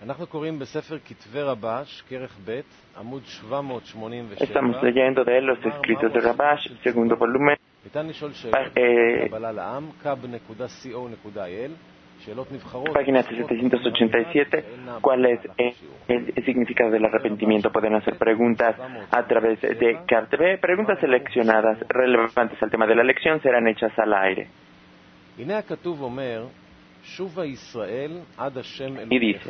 Estamos leyendo de los escritos de Rabash, segundo volumen, página 787. ¿Cuál es el significado del arrepentimiento? Pueden hacer preguntas a través de KTV. Preguntas seleccionadas relevantes al tema de la lección serán hechas al aire. Y dice: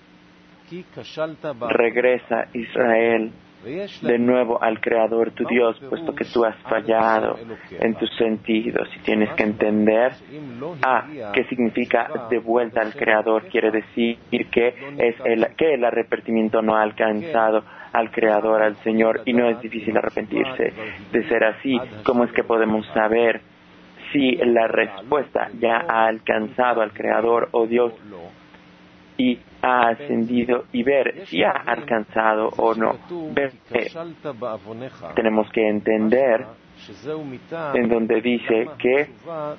regresa Israel de nuevo al Creador tu Dios, puesto que tú has fallado en tus sentidos, y tienes que entender qué significa de vuelta al Creador. Quiere decir que el arrepentimiento no ha alcanzado al Creador, al Señor, y no es difícil arrepentirse. De ser así, ¿cómo es que podemos saber si la respuesta ya ha alcanzado al Creador o Dios y ha ascendido, y ver si ha alcanzado o no? Tenemos que entender en donde dice que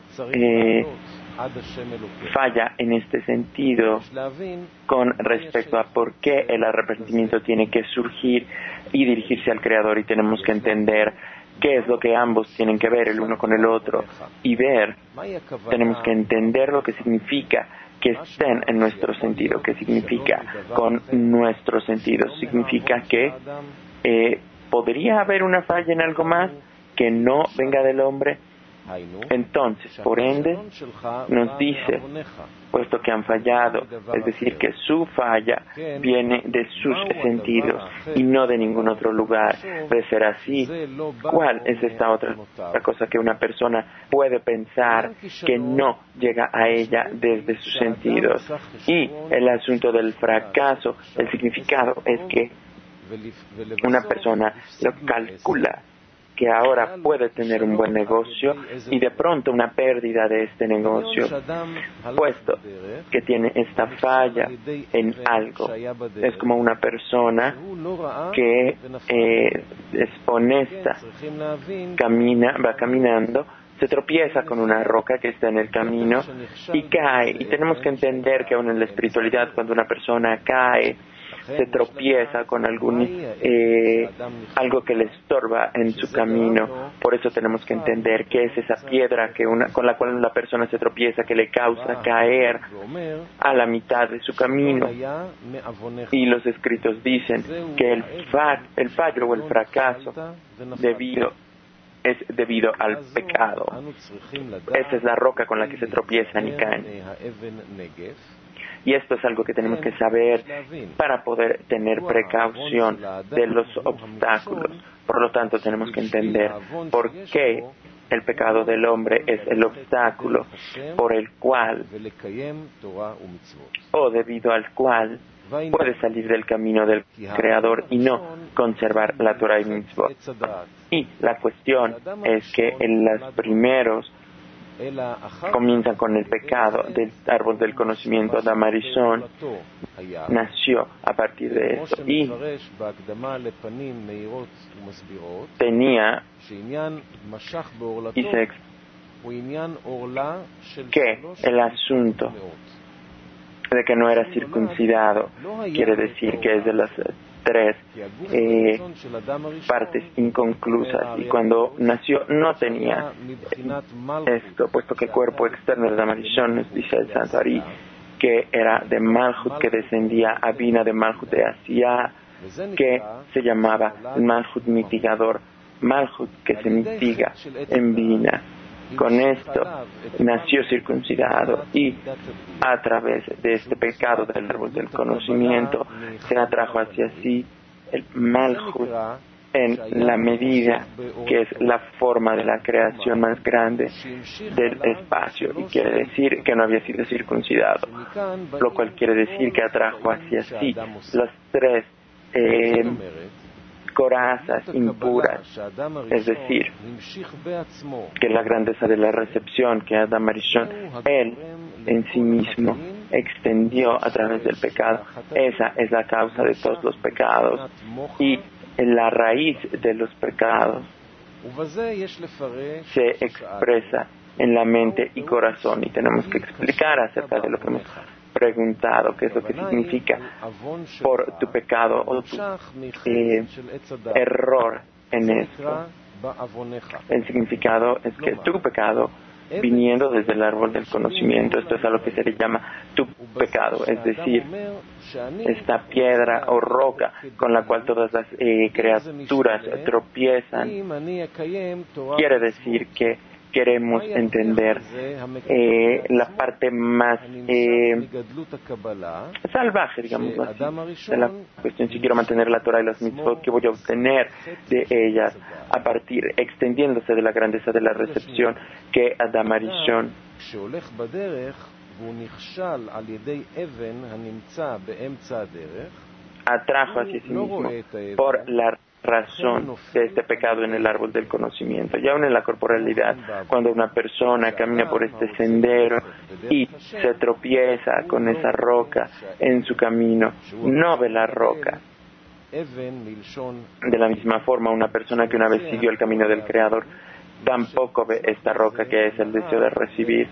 falla en este sentido con respecto a por qué el arrepentimiento tiene que surgir y dirigirse al Creador, y tenemos que entender qué es lo que ambos tienen que ver el uno con el otro y ver. Tenemos que entender lo que significa que estén en nuestro sentido. ¿Qué significa con nuestros sentidos? Significa que podría haber una falla en algo más que no venga del hombre. Entonces, por ende, nos dice, puesto que han fallado, es decir, que su falla viene de sus sentidos y no de ningún otro lugar. De ser así, ¿cuál es esta otra cosa que una persona puede pensar que no llega a ella desde sus sentidos? Y el asunto del fracaso, el significado es que una persona lo calcula, que ahora puede tener un buen negocio y de pronto una pérdida de este negocio, puesto que tiene esta falla en algo. Es como una persona que es honesta, va caminando, se tropieza con una roca que está en el camino y cae. Y tenemos que entender que aún en la espiritualidad, cuando una persona cae, se tropieza con algo que le estorba en su camino. Por eso tenemos que entender qué es esa piedra con la cual la persona se tropieza, que le causa caer a la mitad de su camino. Y los escritos dicen que el fallo o el fracaso es debido al pecado. Esa es la roca con la que se tropiezan y caen. Y esto es algo que tenemos que saber para poder tener precaución de los obstáculos. Por lo tanto, tenemos que entender por qué el pecado del hombre es el obstáculo por el cual, o debido al cual, puede salir del camino del Creador y no conservar la Torah y Mitzvot. Y la cuestión es que en los primeros comienzan con el pecado del árbol del conocimiento. Adam Arishon nació a partir de eso y tenía que el asunto de que no era circuncidado quiere decir que es de las tres partes inconclusas, y cuando nació no tenía esto, puesto que el cuerpo externo de Adam Arishon, nos dice el Santo Ari, que era de Malhut, que descendía a Bina, de Malhut de Asia, que se llamaba Malhut mitigador, Malhut que se mitiga en Bina. Con esto nació circuncidado, y a través de este pecado del árbol del conocimiento se atrajo hacia sí el Malhut en la medida que es la forma de la creación más grande del espacio, y quiere decir que no había sido circuncidado, lo cual quiere decir que atrajo hacia sí las tres corazas impuras, es decir, que la grandeza de la recepción que Adam Arishon, él en sí mismo extendió a través del pecado. Esa es la causa de todos los pecados y la raíz de los pecados se expresa en la mente y corazón, y tenemos que explicar acerca de lo que hemos preguntado qué es lo que significa por tu pecado o tu error en esto. El significado es que tu pecado, viniendo desde el árbol del conocimiento, esto es a lo que se le llama tu pecado, es decir, esta piedra o roca con la cual todas las criaturas tropiezan, quiere decir que queremos entender la parte más salvaje, digamos así, de la cuestión. Si quiero mantener la Torah y las mitzvot, ¿qué voy a obtener de ellas a partir, extendiéndose de la grandeza de la recepción que Adam Arishon atrajo hacia sí mismo por la razón de este pecado en el árbol del conocimiento. Y aún en la corporalidad, cuando una persona camina por este sendero y se tropieza con esa roca en su camino, no ve la roca. De la misma forma, una persona que una vez siguió el camino del Creador tampoco ve esta roca, que es el deseo de recibir.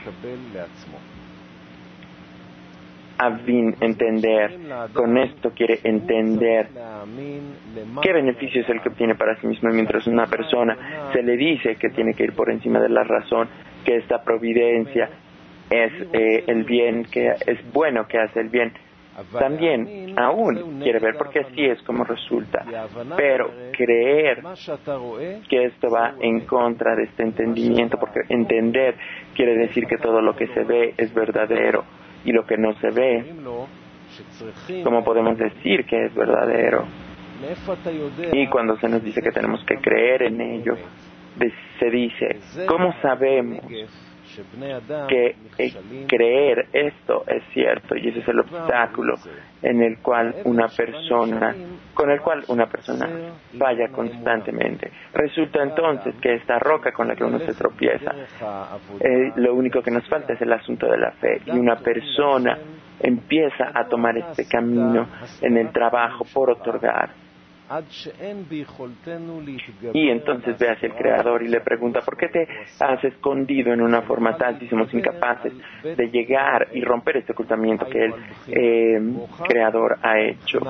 Avin, entender, con esto quiere entender qué beneficio es el que obtiene para sí mismo, mientras una persona se le dice que tiene que ir por encima de la razón, que esta providencia es el bien, que es bueno, que hace el bien. También aún quiere ver, porque así es como resulta, pero creer que esto va en contra de este entendimiento, porque entender quiere decir que todo lo que se ve es verdadero. Y lo que no se ve, ¿cómo podemos decir que es verdadero? Y cuando se nos dice que tenemos que creer en ello, se dice, ¿cómo sabemos que creer esto es cierto? Y ese es el obstáculo con el cual una persona vaya constantemente. Resulta entonces que esta roca con la que uno se tropieza, lo único que nos falta es el asunto de la fe, y una persona empieza a tomar este camino en el trabajo por otorgar. Y entonces ve hacia el Creador y le pregunta, ¿por qué te has escondido en una forma tal si somos incapaces de llegar y romper este ocultamiento que el Creador ha hecho?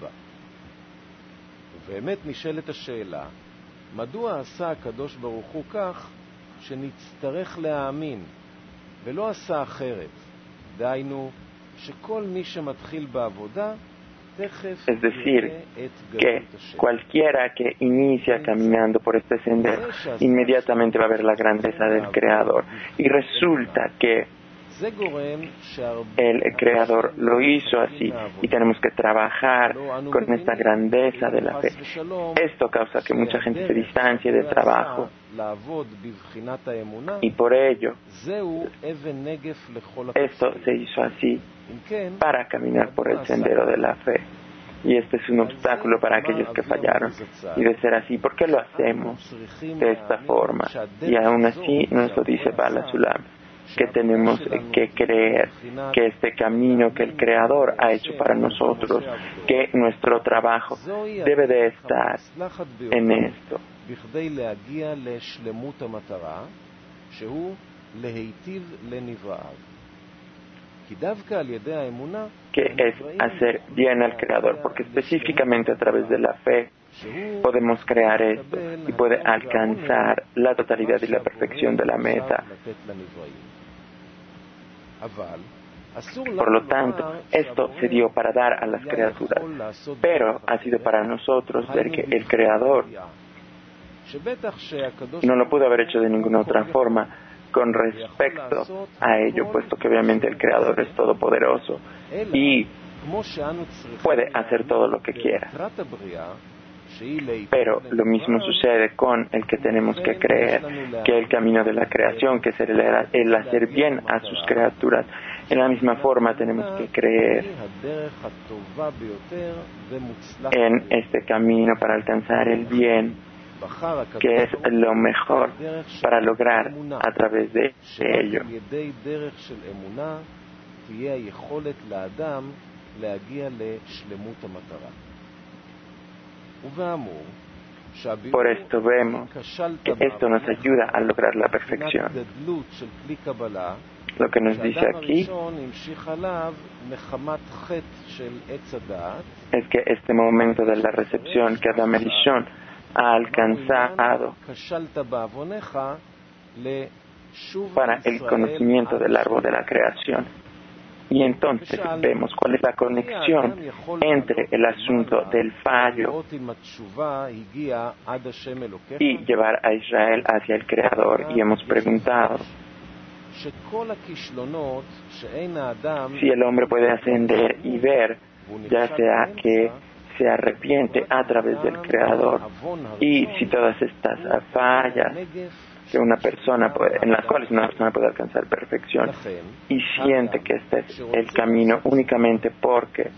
Es decir, que cualquiera que inicia caminando por este sendero, inmediatamente va a ver la grandeza del Creador. Y resulta que el Creador lo hizo así, y tenemos que trabajar con esta grandeza de la fe. Esto causa que mucha gente se distancie del trabajo, y por ello esto se hizo así para caminar por el sendero de la fe. Y este es un obstáculo para aquellos que fallaron. Y de ser así, ¿por qué lo hacemos de esta forma? Y aún así nos lo dice Bala Sulam, que tenemos que creer que este camino que el Creador ha hecho para nosotros, que nuestro trabajo debe de estar en esto, que es hacer bien al Creador, porque específicamente a través de la fe podemos crear esto y puede alcanzar la totalidad y la perfección de la meta. Por lo tanto, esto se dio para dar a las criaturas, pero ha sido para nosotros ver que el Creador no lo pudo haber hecho de ninguna otra forma con respecto a ello, puesto que obviamente el Creador es todopoderoso y puede hacer todo lo que quiera. Pero lo mismo sucede con el que tenemos que creer, que el camino de la creación, que es el hacer bien a sus criaturas. En la misma forma tenemos que creer en este camino para alcanzar el bien, que es lo mejor para lograr a través de ello. Por esto vemos que esto nos ayuda a lograr la perfección. Lo que nos dice aquí es que este momento de la recepción que Adam Rishon ha alcanzado para el conocimiento del árbol de la creación. Y entonces vemos cuál es la conexión entre el asunto del fallo y llevar a Israel hacia el Creador. Y hemos preguntado si el hombre puede ascender y ver, ya sea que se arrepiente a través del Creador, y si todas estas fallas que una persona puede, en las cuales una persona puede alcanzar perfección, y siente que este es el camino únicamente porque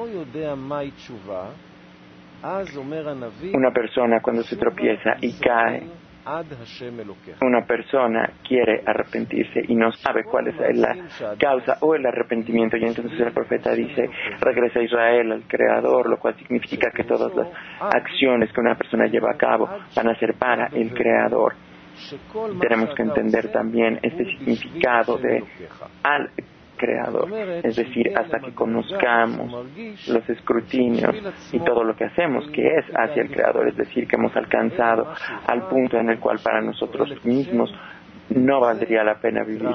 una persona cuando se tropieza y cae, una persona quiere arrepentirse y no sabe cuál es la causa o el arrepentimiento, y entonces el profeta dice: regresa a Israel al Creador, lo cual significa que todas las acciones que una persona lleva a cabo van a ser para el Creador. Tenemos que entender también este significado de al Creador, es decir, hasta que conozcamos los escrutinios y todo lo que hacemos que es hacia el Creador, es decir, que hemos alcanzado al punto en el cual para nosotros mismos no valdría la pena vivir.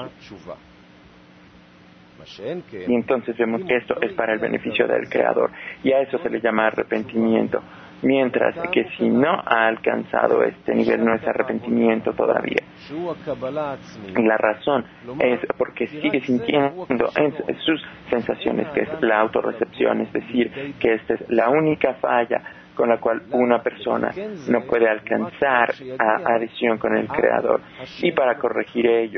Y entonces vemos que esto es para el beneficio del Creador, y a eso se le llama arrepentimiento. Mientras que si no ha alcanzado este nivel, no es arrepentimiento todavía. Y la razón es porque sigue sintiendo en sus sensaciones, que es la autorrecepción, es decir, que esta es la única falla con la cual una persona no puede alcanzar a adhesión con el Creador. Y para corregir ello,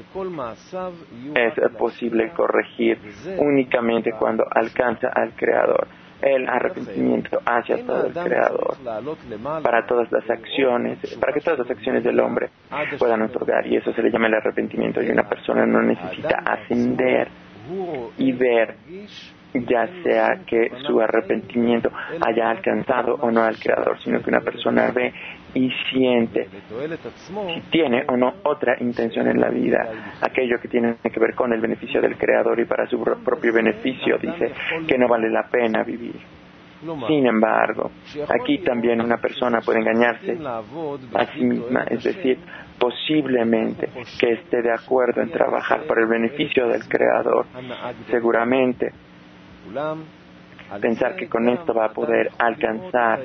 es posible corregir únicamente cuando alcanza al Creador. El arrepentimiento hacia todo el Creador, para todas las acciones, para que todas las acciones del hombre puedan otorgar, y eso se le llama el arrepentimiento. Y una persona no necesita ascender y ver, ya sea que su arrepentimiento haya alcanzado o no al Creador, sino que una persona ve y siente si tiene o no otra intención en la vida, aquello que tiene que ver con el beneficio del Creador, y para su propio beneficio dice que no vale la pena vivir. Sin embargo, aquí también una persona puede engañarse a sí misma, es decir, posiblemente que esté de acuerdo en trabajar por el beneficio del Creador, seguramente pensar que con esto va a poder alcanzar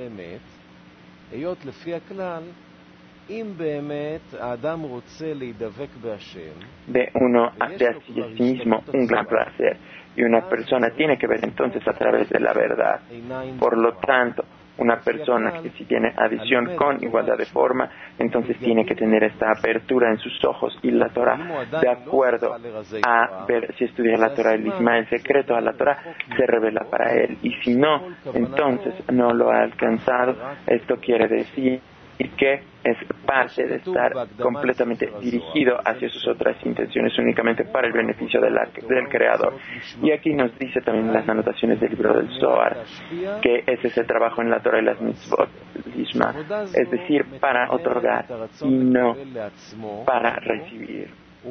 de uno de a sí mismo un gran placer, y una persona tiene que ver entonces a través de la verdad. Por lo tanto, una persona que si tiene adición con igualdad de forma, entonces tiene que tener esta apertura en sus ojos y la Torah, de acuerdo a ver si estudia la Torah, el secreto a la Torah se revela para él, y si no, entonces no lo ha alcanzado. Esto quiere decir que es parte de estar completamente dirigido hacia sus otras intenciones únicamente para el beneficio del Creador. Y aquí nos dice también en las anotaciones del libro del Zohar que ese es el trabajo en la Torah y las mitzvot, es decir, para otorgar y no para recibir.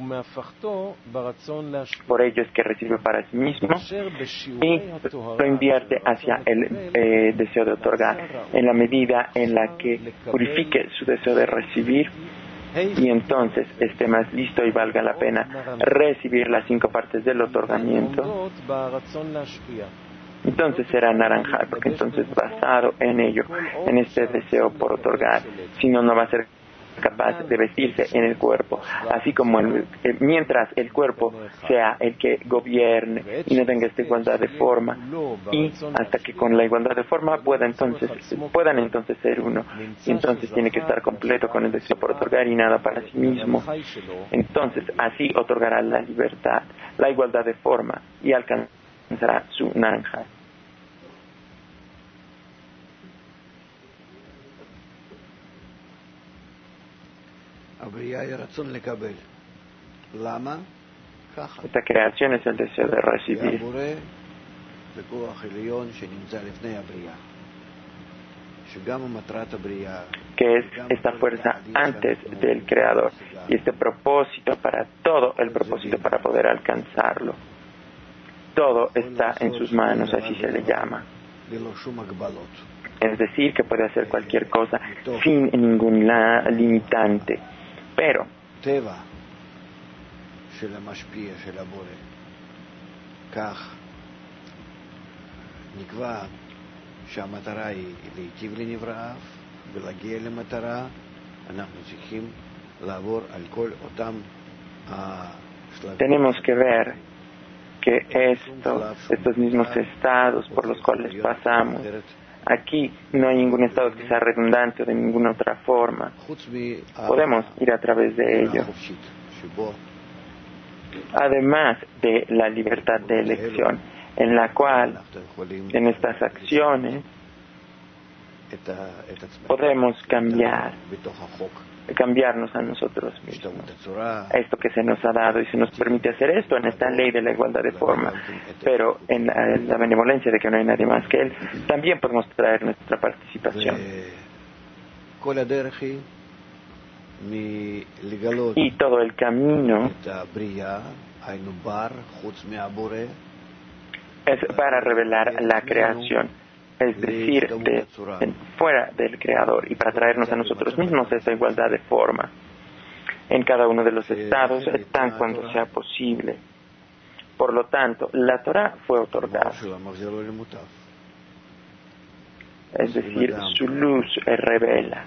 Por ello es que recibe para sí mismo y lo invierte hacia el deseo de otorgar, en la medida en la que purifique su deseo de recibir, y entonces esté más listo y valga la pena recibir las 5 partes del otorgamiento. Entonces será naranja, porque entonces basado en ello, en este deseo por otorgar, si no, no va a ser capaz de vestirse en el cuerpo, así como mientras el cuerpo sea el que gobierne y no tenga esta igualdad de forma, y hasta que con la igualdad de forma puedan entonces ser uno, y entonces tiene que estar completo con el deseo por otorgar y nada para sí mismo. Entonces así otorgará la libertad, la igualdad de forma, y alcanzará su naranja. Esta creación es el deseo de recibir. que es esta fuerza antes del Creador, y este propósito para todo, el propósito para poder alcanzarlo. Todo está en sus manos, así se le llama. Es decir, que puede hacer cualquier cosa sin ningún limitante. Pero tenemos que ver que estos mismos estados por los cuales pasamos, aquí no hay ningún estado que sea redundante o de ninguna otra forma. Podemos ir a través de ello. Además de la libertad de elección, en la cual, en estas acciones, podemos cambiarnos a nosotros mismos, a esto que se nos ha dado, y se nos permite hacer esto en esta ley de la igualdad de forma. Pero en la benevolencia de que no hay nadie más que Él, también podemos traer nuestra participación. Y todo el camino es para revelar la creación, es decir, fuera del Creador, y para traernos a nosotros mismos esa igualdad de forma en cada uno de los estados, tan cuando sea posible. Por lo tanto, la Torah fue otorgada, es decir, su luz revela.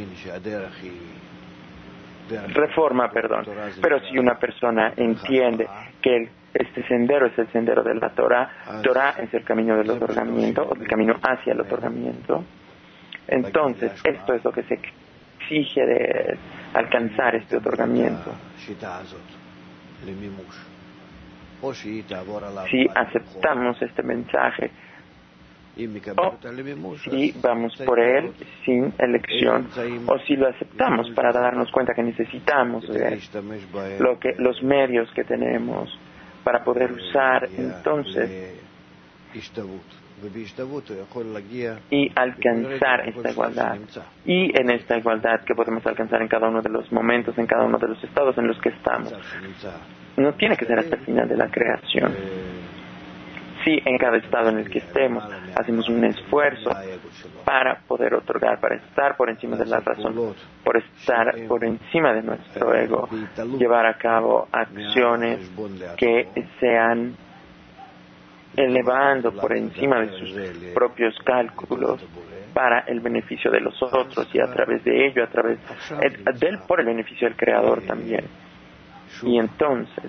Pero si una persona entiende que este sendero es el sendero de la Torah, Torah es el camino del otorgamiento, o el camino hacia el otorgamiento, entonces esto es lo que se exige de alcanzar este otorgamiento. Si aceptamos este mensaje, o si vamos por él sin elección, o si lo aceptamos para darnos cuenta que necesitamos los medios que tenemos para poder usar, entonces, y alcanzar esta igualdad. Y en esta igualdad que podemos alcanzar en cada uno de los momentos, en cada uno de los estados en los que estamos. No tiene que ser hasta el final de la creación. Si en cada estado en el que estemos hacemos un esfuerzo para poder otorgar, para estar por encima de la razón, por estar por encima de nuestro ego, llevar a cabo acciones que sean elevando por encima de sus propios cálculos para el beneficio de los otros, y a través de ello, por el beneficio del Creador también. Y entonces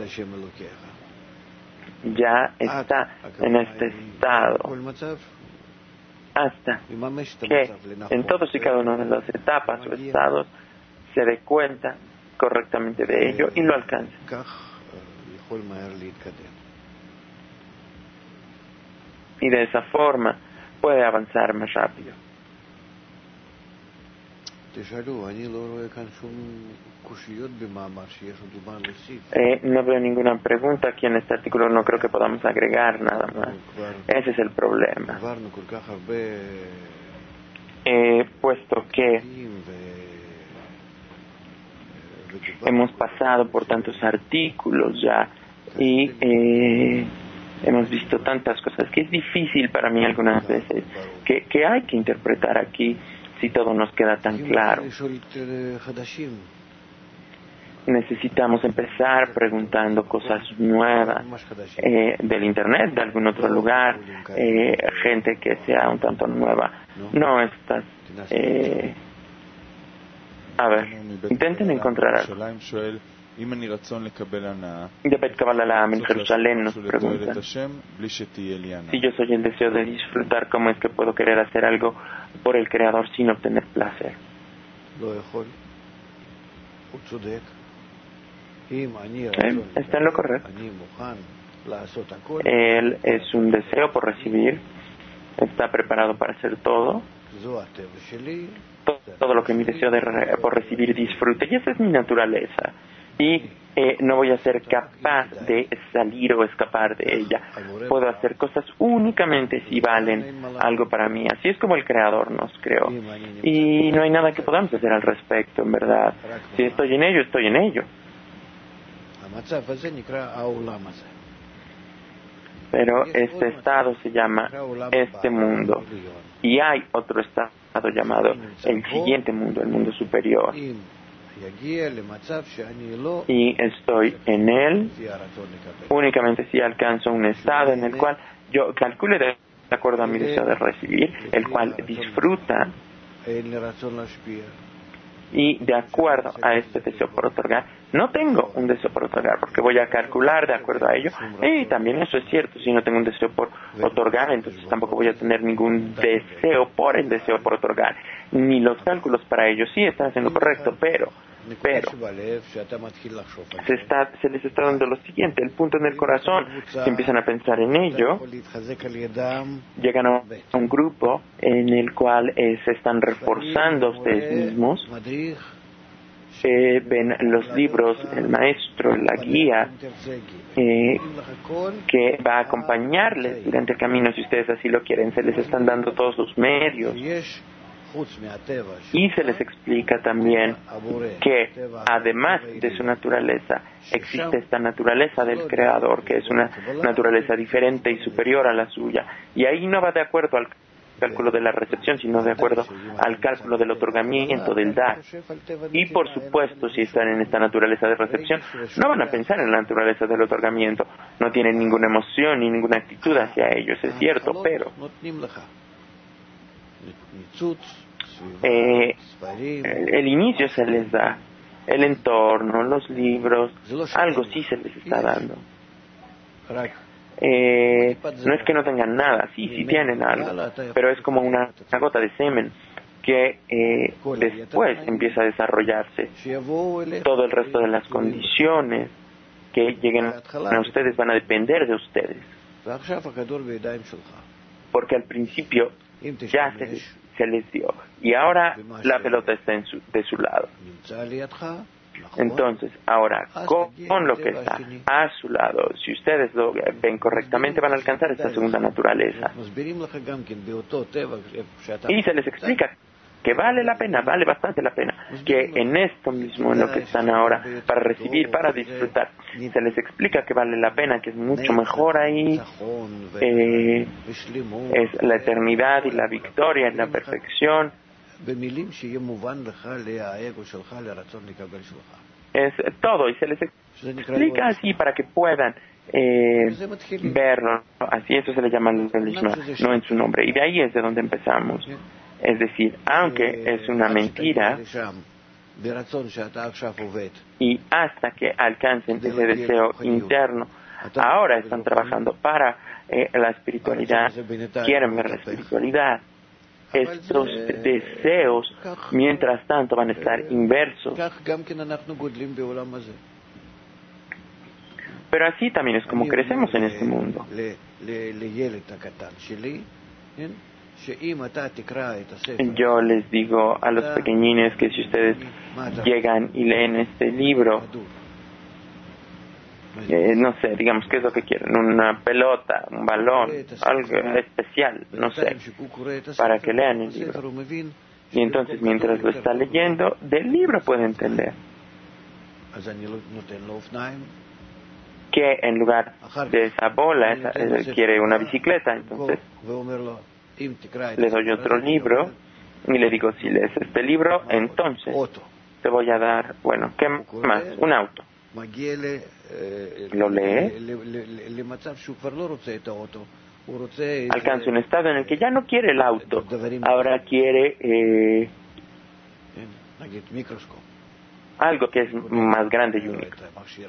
ya está en este estado hasta que en todos y cada una de las etapas o estados se dé cuenta correctamente de ello y lo alcance. Y de esa forma puede avanzar más rápido. No veo ninguna pregunta aquí en este artículo, no creo que podamos agregar nada más. Ese es el problema. Puesto que hemos pasado por tantos artículos ya y hemos visto tantas cosas que es difícil para mí algunas veces que hay que interpretar aquí si todo nos queda tan claro. Necesitamos empezar preguntando cosas nuevas del internet, de algún otro lugar, gente que sea un tanto nueva. No estas. A ver, intenten encontrar algo. De Bet Kabbalah en Jerusalén nos pregunta: si yo soy el deseo de disfrutar, ¿cómo es que puedo querer hacer algo por el Creador sin obtener placer? Está en lo correcto. Él es un deseo por recibir, está preparado para hacer todo lo que mi deseo por recibir disfrute, y esa es mi naturaleza. Y no voy a ser capaz de salir o escapar de ella. Puedo hacer cosas únicamente si valen algo para mí. Así es como el Creador nos creó. Y no hay nada que podamos hacer al respecto, en verdad. Si estoy en ello, estoy en ello. Pero este estado se llama este mundo. Y hay otro estado llamado el siguiente mundo, el mundo superior. Y estoy en él únicamente si alcanzo un estado en el cual yo calcule de acuerdo a mi deseo de recibir, el cual disfruta, y de acuerdo a este deseo por otorgar, no tengo un deseo por otorgar, porque voy a calcular de acuerdo a ello, y también eso es cierto, si no tengo un deseo por otorgar, entonces tampoco voy a tener ningún deseo por el deseo por otorgar, ni los cálculos para ello. Sí, están haciendo correcto, pero se les está dando lo siguiente, el punto en el corazón, si empiezan a pensar en ello, llegan a un grupo en el cual se están reforzando a ustedes mismos, ven los libros, el maestro, la guía, que va a acompañarles durante el camino, si ustedes así lo quieren. Se les están dando todos los medios. Y se les explica también que además de su naturaleza existe esta naturaleza del Creador, que es una naturaleza diferente y superior a la suya, y ahí no va de acuerdo al cálculo de la recepción, sino de acuerdo al cálculo del otorgamiento, del dar. Y por supuesto, si están en esta naturaleza de recepción, no van a pensar en la naturaleza del otorgamiento, no tienen ninguna emoción ni ninguna actitud hacia ellos, es cierto, pero el inicio se les da, el entorno, los libros, algo sí se les está dando. No es que no tengan nada, sí tienen algo, pero es como una gota de semen que después empieza a desarrollarse. Todo el resto de las condiciones que lleguen a ustedes van a depender de ustedes, porque al principio ya se les dio, y ahora la pelota está de su lado. Entonces, ahora, con lo que está a su lado, si ustedes lo ven correctamente, van a alcanzar esta segunda naturaleza. Y se les explica que vale la pena, vale bastante la pena, que en esto mismo, en lo que están ahora, para recibir, para disfrutar, se les explica que vale la pena, que es mucho mejor ahí, es la eternidad y la victoria, la perfección. Es todo, y se les explica así para que puedan verlo, así. Eso se le llama el realismo, no en su nombre, y de ahí es de donde empezamos. Es decir, aunque es una mentira, y hasta que alcancen ese deseo interno, ahora están trabajando para la espiritualidad, quieren ver la espiritualidad. Estos deseos, mientras tanto, van a estar inversos. Pero así también es como crecemos en este mundo. Yo les digo a los pequeñines que si ustedes llegan y leen este libro, no sé, digamos, ¿qué es lo que quieren? Una pelota, un balón, algo especial, no sé, para que lean el libro. Y entonces, mientras lo está leyendo, del libro puede entender que en lugar de esa bola, quiere una bicicleta. Entonces le doy otro libro y le digo, si lees este libro, entonces te voy a dar, bueno, ¿qué más? Un auto. Lo lee, alcanza un estado en el que ya no quiere el auto, ahora quiere algo que es más grande y único,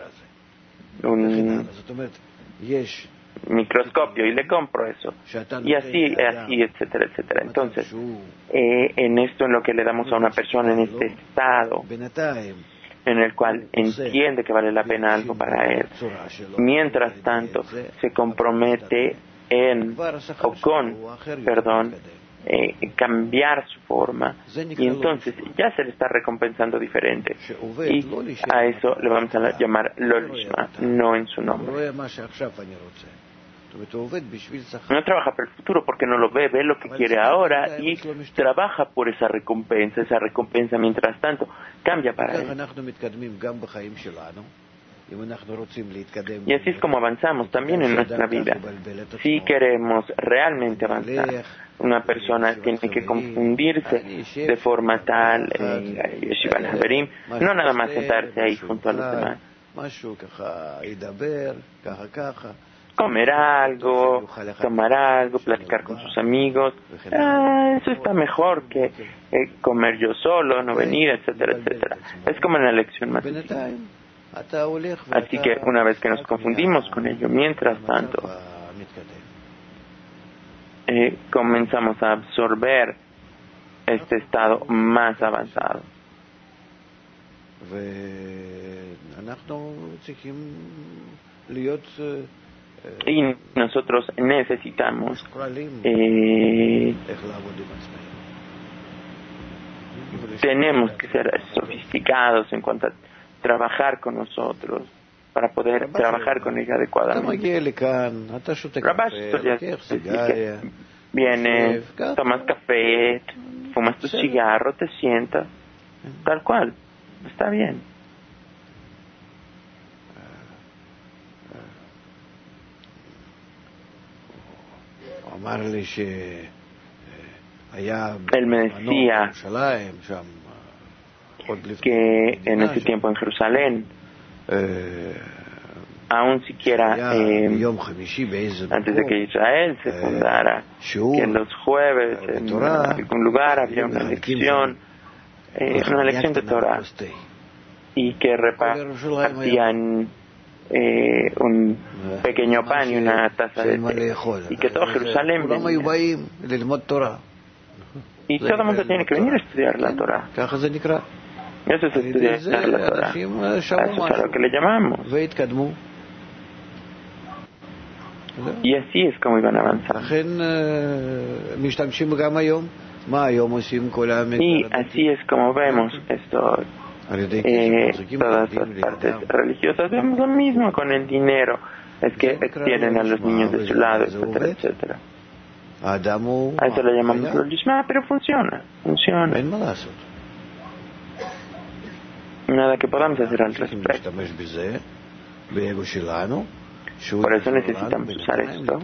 un microscopio, y le compro eso, y así, etcétera, etcétera. Entonces, en esto, en lo que le damos a una persona en este estado en el cual entiende que vale la pena algo para él, mientras tanto se compromete cambiar su forma, y entonces ya se le está recompensando diferente, y a eso le vamos a llamar lo lishma, no en su nombre. No trabaja para el futuro porque no lo ve lo que quiere ahora y trabaja por esa recompensa mientras tanto cambia para él. Y así es como avanzamos también en nuestra vida. Si queremos realmente avanzar, una persona tiene que confundirse de forma tal, Yeshiva Haverim, no nada más sentarse ahí junto a los demás. Comer algo, tomar algo, platicar con sus amigos, eso está mejor que comer yo solo, no venir, etcétera, etcétera. Es como en la lección matutina. Así que una vez que nos confundimos con ello, mientras tanto, comenzamos a absorber este estado más avanzado. Y nosotros necesitamos tenemos que ser sofisticados en cuanto a trabajar con nosotros para poder trabajar con ella adecuadamente. Rabash vienes, tomas café, fumas tu cigarro, te sientas, tal cual, está bien. Él me decía que en ese tiempo en Jerusalén, aún siquiera antes de que Israel se fundara, que en los jueves en algún lugar había una lección de Torah, y que repartían un pequeño pan y una taza de té, y que todo Jerusalén venía, y todo el mundo tiene que venir a estudiar la Torah. Eso es estudiar la Torah. Eso es a lo que le llamamos. Y así es como iban avanzando. Y así es como vemos esto. Todas las partes religiosas vemos lo mismo con el dinero. Es que tienen a los niños de su lado, etcétera, etcétera. A eso le llamamos lo lishma, pero funciona. Nada que podamos hacer al respecto. Por eso necesitamos usar esto.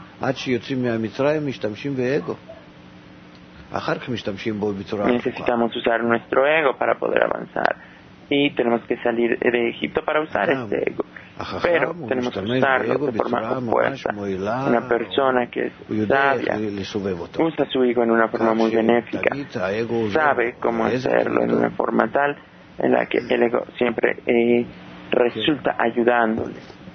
Necesitamos usar nuestro ego para poder avanzar. Y tenemos que salir de Egipto para usar este ego. Pero tenemos que usarlo de forma opuesta. Una persona que es sabia usa su ego en una forma muy benéfica. Sabe cómo hacerlo en una forma tal en la que el ego siempre resulta ayudándole.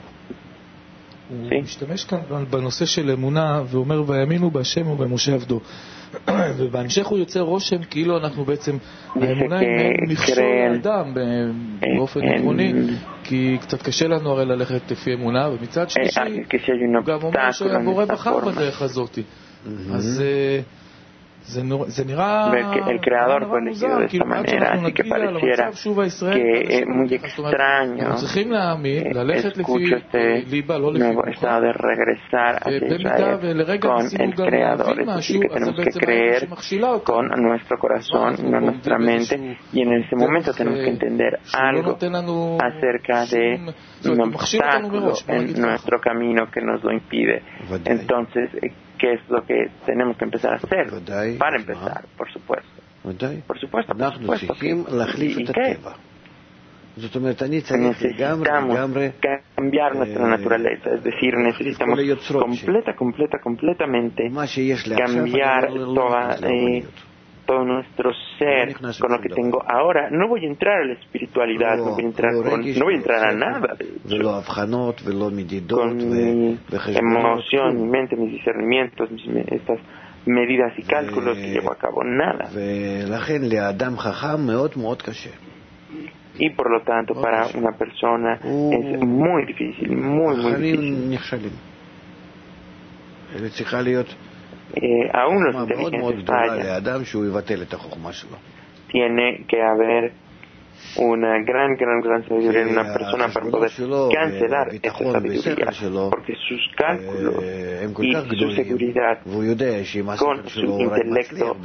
משתמש כאן בנושא של אמונה ואומר ויאמינו בהשם ובמשה עבדו, ובהמשך הוא יוצר רושם כאילו אנחנו בעצם האמונה היא מכשול לאדם באופן עקרוני, כי קצת קשה לנו הרי ללכת לפי אמונה, ומצד שלישי הוא גם אומר שהבורא בחר בדרך הזאת. אז זה נראה el creador fue elegido de esta manera, así que pareciera que es muy extraño. Escucho este nuevo estado de regresar hacia Israel con el creador, es decir, que tenemos que creer con nuestro corazón, no nuestra mente, y en ese momento tenemos que entender algo acerca de un obstáculo en nuestro camino que nos lo impide. Entonces, ¿qué es lo que tenemos que empezar a hacer? Para empezar, por supuesto. Por supuesto. ¿Y qué? Necesitamos cambiar nuestra naturaleza, es decir, necesitamos completamente cambiar todo nuestro ser con lo que tengo ahora. No voy a entrar a la espiritualidad, no voy a entrar a nada, de hecho. Con mi emoción, mi mente, mis discernimientos, estas medidas y cálculos que llevo a cabo, nada. Y por lo tanto para una persona es muy difícil, muy difícil. aún los inteligentes fallan. Tiene que haber una gran sabiduría en una persona para poder cancelar esa sabiduría, porque sus cálculos y su seguridad con su intelecto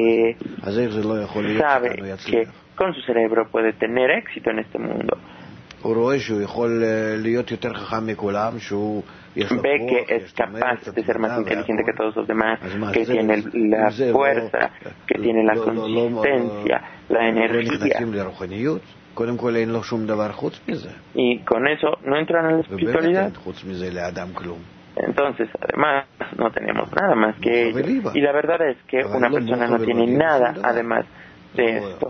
sabe que con su cerebro puede tener éxito en este mundo. Ve que es capaz de ser más inteligente que todos los demás, que tiene la fuerza, que tiene la consistencia, la energía. Y con eso no entran en la espiritualidad. Entonces, además, no tenemos nada más que ello. Y la verdad es que una persona no tiene nada además de esto.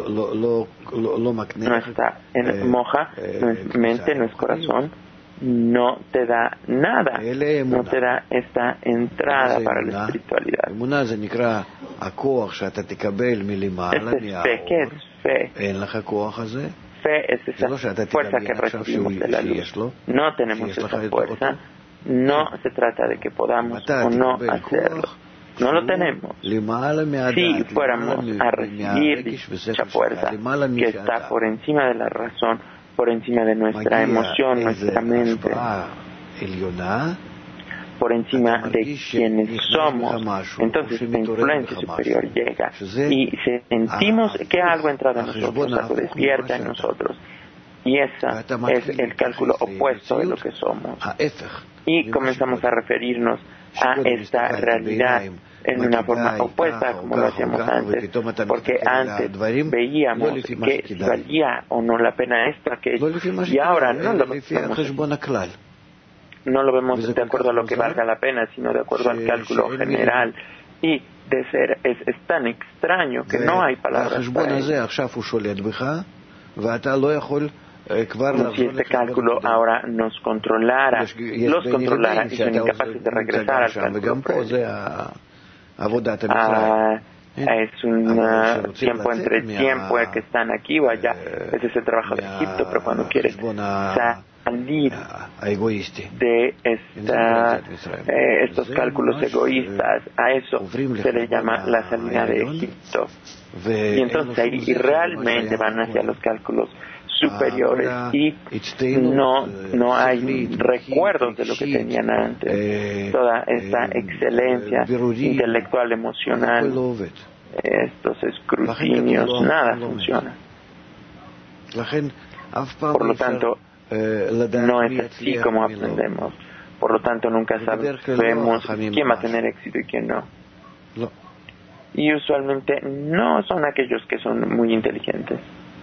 No está en moja, no es mente, no es corazón. No te da nada, no te da esta entrada para la espiritualidad. Este es fe. ¿Qué es fe? Fe es esa fuerza que recibimos de la luz. No tenemos esa fuerza, no se trata de que podamos o no hacerlo. No lo tenemos. Si fuéramos a recibir dicha fuerza que está por encima de la razón, por encima de nuestra emoción, nuestra mente, por encima de quienes somos, entonces esta influencia superior llega y sentimos que algo entra en nosotros, algo despierta en nosotros, y ese es el cálculo opuesto de lo que somos, y comenzamos a referirnos a esta realidad en una forma opuesta como lo hacíamos antes, porque antes veíamos que si valía o no la pena esto, aquello, y ahora no lo vemos de acuerdo a lo que valga la pena, sino de acuerdo al cálculo general, y de ser es tan extraño que no hay palabras para ello. Si este cálculo ahora nos controlara, los controlara y son incapaces de regresar al cálculo previo. Es un tiempo entre tiempo que están aquí o allá. Ese es el trabajo de Egipto, pero cuando quieres salir de estos cálculos egoístas, a eso se le llama la salida de Egipto. Y entonces ahí realmente van hacia los cálculos superiores y no hay recuerdos de lo que tenían antes. Toda esta excelencia intelectual, emocional, estos escrutinios, nada funciona. Por lo tanto, no es así como aprendemos. Por lo tanto, nunca sabemos quién va a tener éxito y quién no. Y usualmente no son aquellos que son muy inteligentes.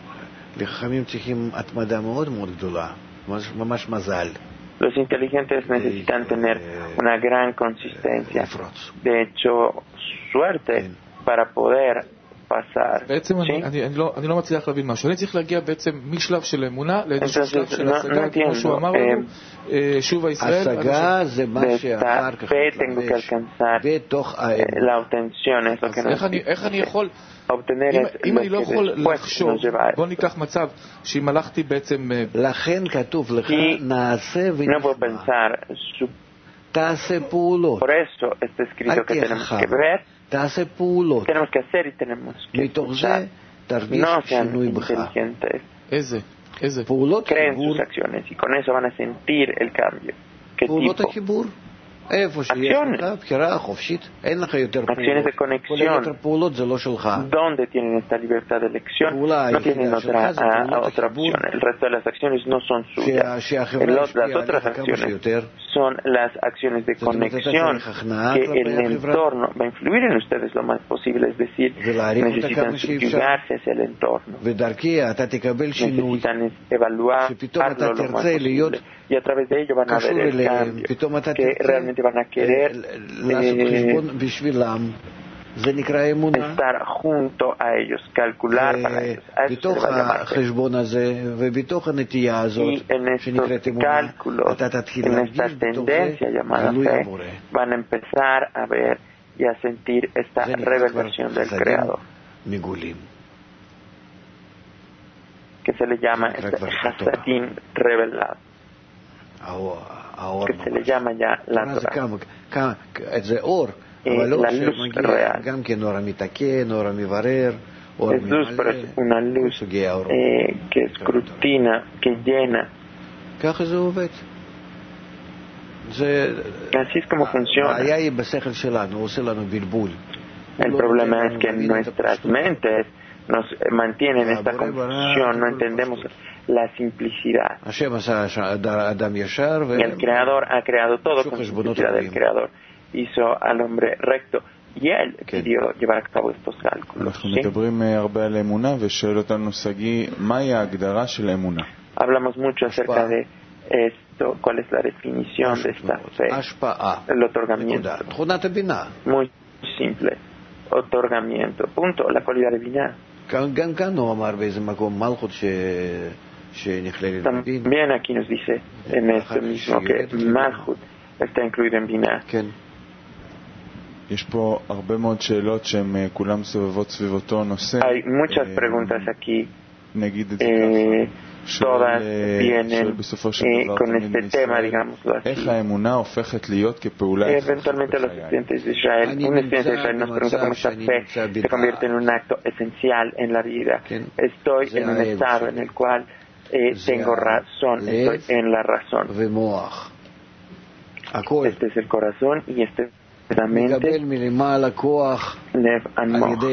Los inteligentes necesitan tener una gran consistencia, de hecho, suerte para poder pasar. בעצם אני לא מצליח להבין משהו. אני צריך להגיע בעצם משלב של אמונה לאיזשהו שלב של השגה, כמו שהוא אמר לנו, שוב הישראל. השגה זה מה שאחר כך בתוך איך אני יכול, אם אני לא יכול לחשוב, בוא ניקח מצב שאם הלכתי בעצם, לכן כתוב לך נעשה ונשמע, תעשה פעולות, אל תהיה חכם, תעשה פעולות, מתוך זה תרגיש שינוי בך. איזה? פעולות החיבור, פעולות החיבור, איפה שיש לך בחירה חופשית, אין לך יותר פעולות, כל היתר פעולות זה לא שלך. donde tienen esta libertad de elección, no tienen otra opción. El resto de las acciones no son suyas. Las otras acciones son las acciones de conexión que el entorno va a influir en ustedes lo más posible, es decir, necesitan subyugarse hacia el entorno, necesitan evaluarlo lo más posible, y a través de ello van a ver el cambio que realmente van a querer estar junto a ellos, calcular para ellos. A eso se va a llamar fe. Y en estos cálculos, en esta tendencia llamada fe, van a empezar a ver y a sentir esta revelación del Creador, que se le llama este Hasadim revelado, que se le llama ya la Torah. la luz real. Es luz, pero es una luz que escrutina, que llena. Así es como funciona. El problema es que nuestras mentes nos mantienen esta confusión, no entendemos la simplicidad. El Creador ha creado todo con simplicidad del Creador. Hizo al hombre recto y él pidió llevar a cabo estos cálculos. ¿Sí? Hablamos mucho acerca de esto, cuál es la definición de esta fe, el otorgamiento. Muy simple, otorgamiento, punto, la cualidad divina. También aquí nos dice en esto mismo que Malchut está incluido en Binah. Hay muchas preguntas aquí, todas vienen con este tema, digámoslo así. Eventualmente los estudiantes de Israel, un estudiante de Israel nos pregunta cómo esta fe se convierte en un acto esencial en la vida. Estoy en un estado en el cual tengo razón, estoy en la razón. Este es el corazón y este es la mente. Lev Anmoch.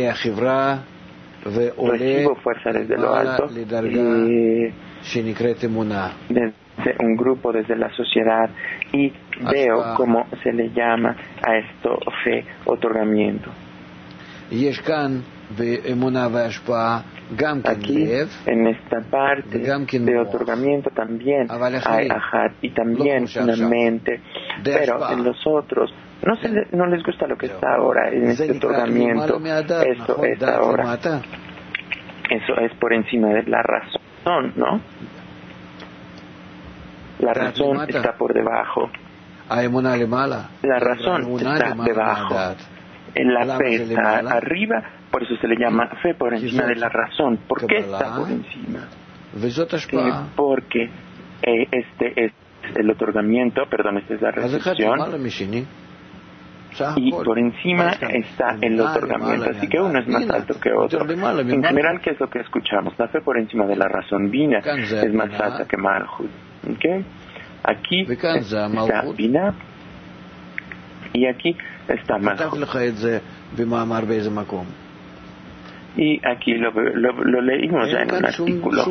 Recibo fuerza desde lo alto y desde un grupo, desde la sociedad, y veo cómo se le llama a esto fe, otorgamiento. Aquí, en esta parte de otorgamiento también hay ajat y también una mente, pero en los otros no les gusta lo que está ahora en este otorgamiento. Esto es ahora. Eso es por encima de la razón, ¿no? La razón está por debajo. La razón está debajo. La fe está arriba, por eso se le llama fe por encima de la razón. ¿Por qué está por encima? Porque este es el otorgamiento, esta es la recepción. Y por encima está el otorgamiento, así que uno es más alto que otro. En general, ¿qué es lo que escuchamos? La fe por encima de la razón Bina es más alta que Malchut. ¿Okay? Aquí está Bina y aquí está Malchut. Y aquí lo leímos ya en un artículo.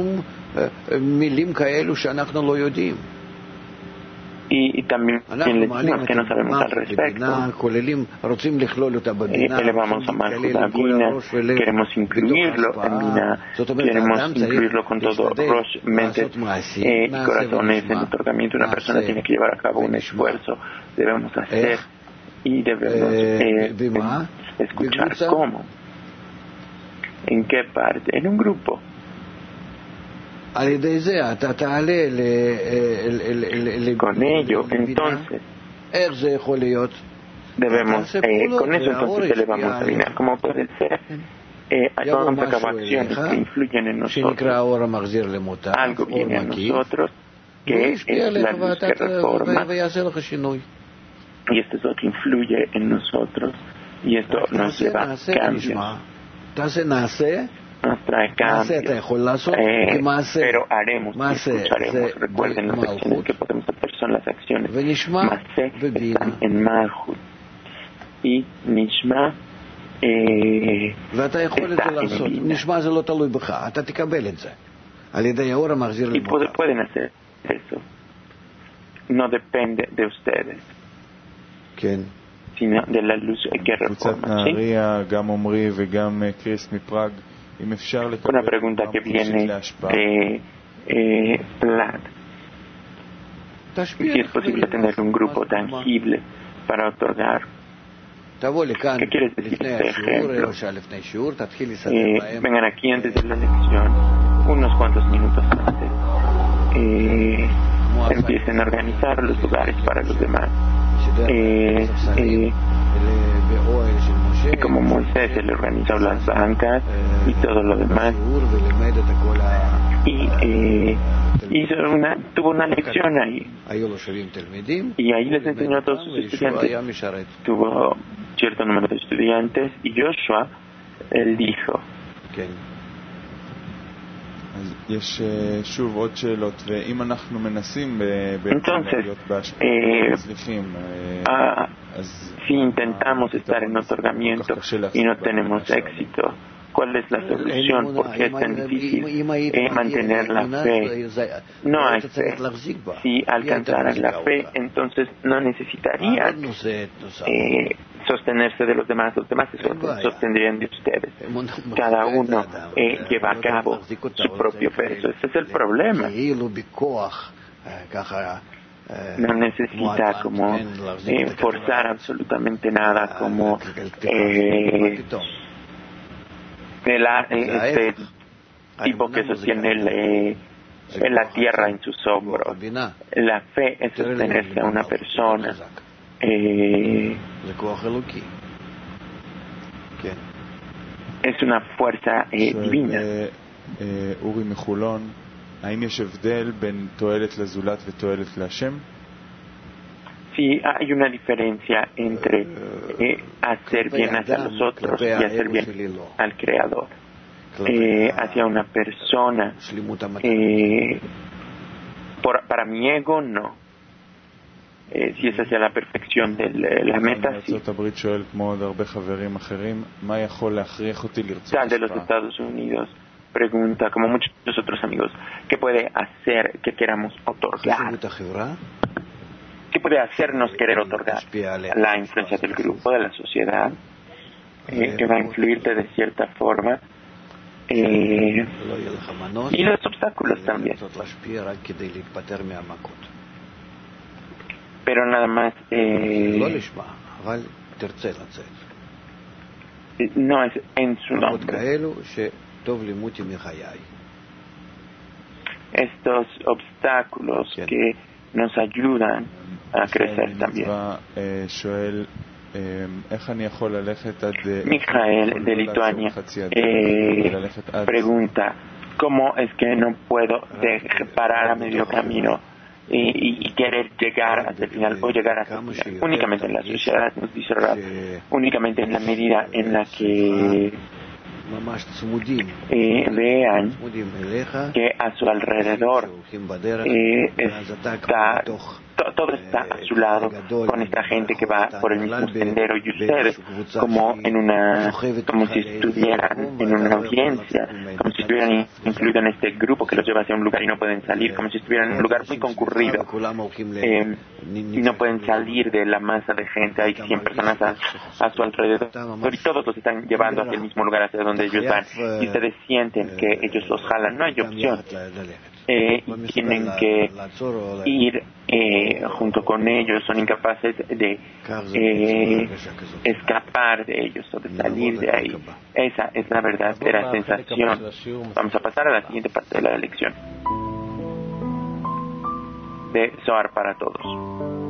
Y también le decimos que no sabemos al respecto. Elevamos a Malchut a Bina, queremos incluirlo en Bina, queremos incluirlo con todo Rosh, mente y corazones en otorgamiento. Una persona tiene que llevar a cabo un esfuerzo, debemos hacer y debemos escuchar cómo, en qué parte, en un grupo. Con ello, entonces, debemos, con eso entonces elevamos a Bina. ¿Cómo puede ser? Vamos a cabo acciones que influyen en nosotros. Algo viene a nosotros, que es la luz que reforma, y esto es lo que influye en nosotros, y esto nos lleva a cambios. Nos trae cambios, pero haremos y escucharemos. Recuerden, las acciones que podemos hacer son las acciones. Masé están en Malchut y Nishma está en Bina. Y pueden hacer eso. No depende de ustedes, sino de la luz que reforma. ¿Sí? Una pregunta que viene de Vlad. Si es posible tener un grupo tangible para otorgar. ¿Qué quieres decir este ejemplo? Vengan aquí antes de la lección, unos cuantos minutos antes. Empiecen a organizar los lugares para los demás. Como Moisés, él organizó las bancas y todo lo demás, y tuvo una lección ahí, y ahí les enseñó a todos sus estudiantes. Tuvo cierto número de estudiantes, y Joshua, él dijo. Entonces, si intentamos estar en otorgamiento y no tenemos éxito, ¿cuál es la solución? ¿Por qué es tan difícil mantener la fe? No hay fe. Si alcanzaran la fe, entonces no necesitarían sostenerse de los demás se sostendrían de ustedes. Cada uno lleva a cabo su propio peso. Ese es el problema. No necesita como forzar absolutamente nada, como este tipo que sostiene la tierra en sus hombros. La fe es sostenerse a una persona. Es una fuerza divina. אורי מחולון, האם יש הבדל בין תועלת לזולת ותועלת להשם? Sí, hay una diferencia entre hacer bien hacia los otros y hacer bien al Creador. Hacia una persona, para mi ego, no. Si es hacia la perfección de la meta, sí. Tal de los Estados Unidos pregunta, como muchos otros amigos, ¿qué puede hacer que queramos otorgar? ¿Qué puede hacernos querer otorgar? La influencia del grupo, de la sociedad, que va a influirte de cierta forma, y los obstáculos también. Pero nada más no es en su nombre. Estos obstáculos que nos ayudan a crecer también. Mijael de Lituania pregunta, ¿cómo es que no puedo parar a medio camino y querer llegar hasta el final o llegar hasta el final? Únicamente en la sociedad, nos dice Rab, únicamente en la medida en la que vean que a su alrededor todo está a su lado, con esta gente que va por el mismo sendero, y ustedes como si estuvieran en una audiencia, como si estuvieran incluidos en este grupo que los lleva hacia un lugar y no pueden salir, como si estuvieran en un lugar muy concurrido y no pueden salir de la masa de gente. Hay 100 personas a su alrededor y todos los están llevando hacia el mismo lugar hacia donde ellos van, y ustedes sienten que ellos los jalan. No hay opción. Tienen que ir junto con ellos, son incapaces de escapar de ellos o de salir de ahí. Esa es la verdadera sensación. Vamos a pasar a la siguiente parte de la lección de Zohar para todos.